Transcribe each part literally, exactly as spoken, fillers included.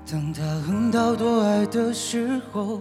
当他恨到多爱的时候，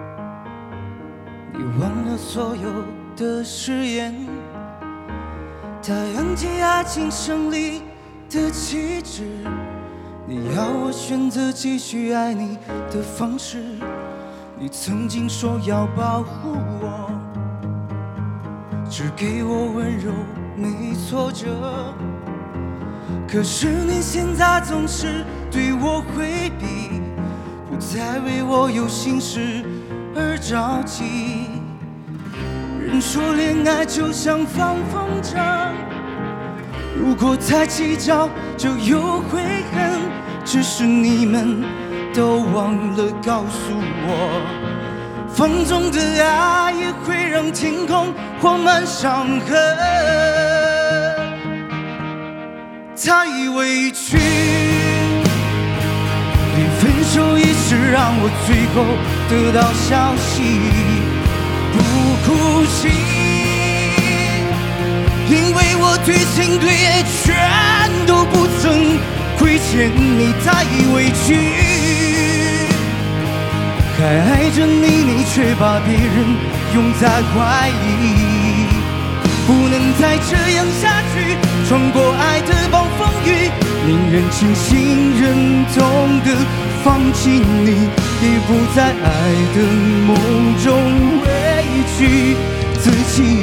你忘了所有的誓言。他扬起爱情胜利的旗帜，你要我选择继续爱你的方式。你曾经说要保护我，只给我温柔没挫折，可是你现在总是对我回避，不再为我有心事而着急。人说恋爱就像放风筝，如果太计较就有悔恨，只是你们都忘了告诉我，放纵的爱也会让天空划满伤痕。太委屈，你分手也是让我最后得到消息，不哭泣，因为我对情对爱全都不曾亏欠你。太委屈，还爱着你，你却把别人拥在怀里，不能再这样下去，穿过爱的暴风雨，宁愿清醒忍痛的放弃你，也不在爱的梦中委屈自己。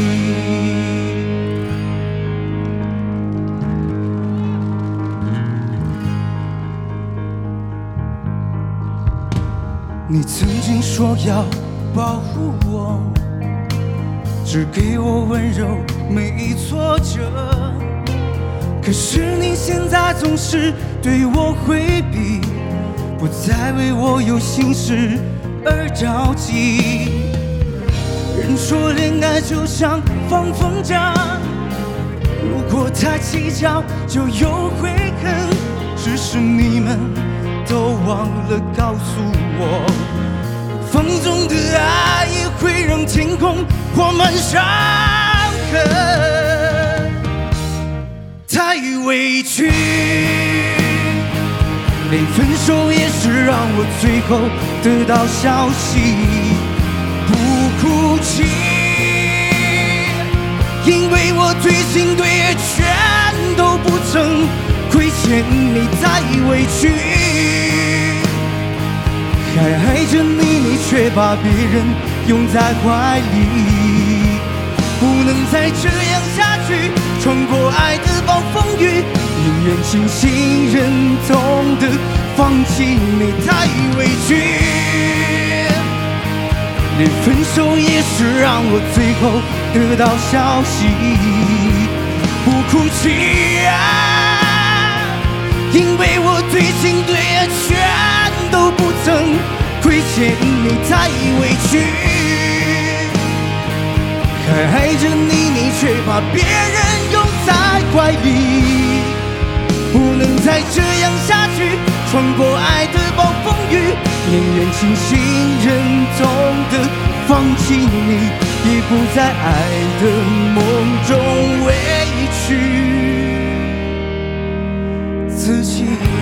你曾经说要保护我，只给我温柔没挫折，可是你现在总是对我回避，不再为我有心事而着急。人说恋爱就像放风筝，如果太计较就有悔恨，只是你们都忘了告诉我，放纵的爱也会让天空划满伤痕。太委屈，连分手也是让我最后得到消息，不哭泣，因为我对情对爱全都不曾亏欠你。太委屈，还爱着你，你却把别人拥在怀里，不能再这样下去，穿过爱的暴风雨，宁愿清醒忍痛的放弃你。太委屈，连分手也是让我最后得到消息，不哭泣啊，因为我对情对爱全都不曾亏欠你。太委屈，还爱着你，你却把别人拥在怀里，不能再这样下去，穿过爱的暴风雨，宁愿清醒忍痛的放弃你，也不在爱的梦中委屈自己。